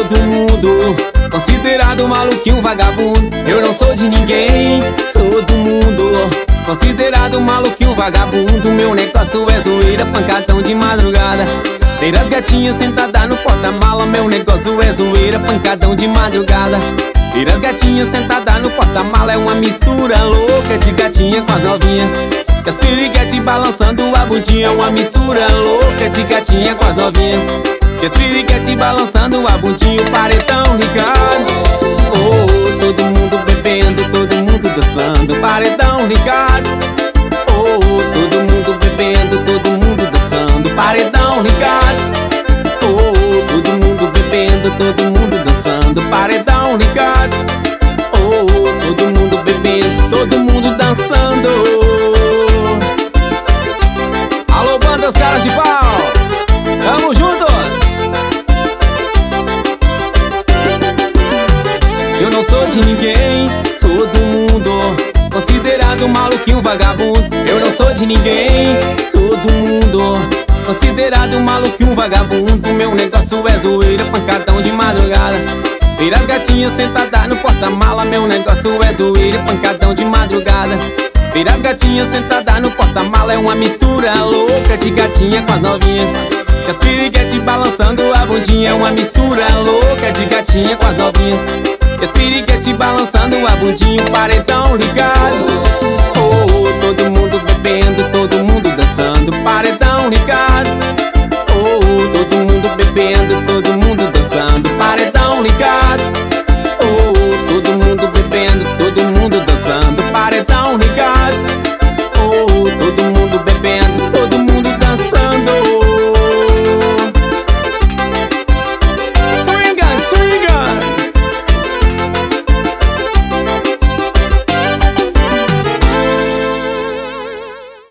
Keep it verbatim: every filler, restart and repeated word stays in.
todo mundo considerado maluquinho vagabundo. Eu não sou de ninguém, sou do mundo considerado maluquinho vagabundo. Meu negócio é zoeira, pancadão de madrugada. Ver as gatinhas sentadas no porta-mala. Meu negócio é zoeira, pancadão de madrugada. Ver as gatinhas sentadas no porta-mala. É uma mistura louca de gatinha com as novinhas. Que as piriguetes balançando a bundinha. É uma mistura louca de gatinha com as novinhas. Que as piriguetes balançando a bundinha. O paredão ligado, oh, oh, todo mundo bebendo, todo mundo dançando. Paredão ligado, oh, oh, todo mundo bebendo, todo mundo dançando. Paredão ligado, oh, oh, todo mundo bebendo, todo mundo dançando. Paredão ligado, oh, oh, todo mundo bebendo, todo mundo dançando. Alô, banda, os caras de pau, tamo juntos. Eu não sou de ninguém, sou do mundo considerado maluquinho vagabundo. Eu não sou de ninguém, sou do mundo considerado maluquinho vagabundo. Meu negócio é zoeira, pancadão de madrugada. Ver as gatinhas sentadas no porta-mala. Meu negócio é zoeira, pancadão de madrugada. Ver as gatinhas sentadas no porta-mala. É uma mistura louca de gatinha com as novinhas. Que as piriguetes balançando a bundinha. É uma mistura louca de gatinha com as novinhas. Que as piriguetes balançando a bundinha. O paredão ligado, oh, oh, todo mundo bebendo, todo mundo dançando. Paredão ligado, oh, oh, todo mundo bebendo, todo mundo dançando. Paredão ligado, oh, oh, todo mundo bebendo, todo mundo dançando.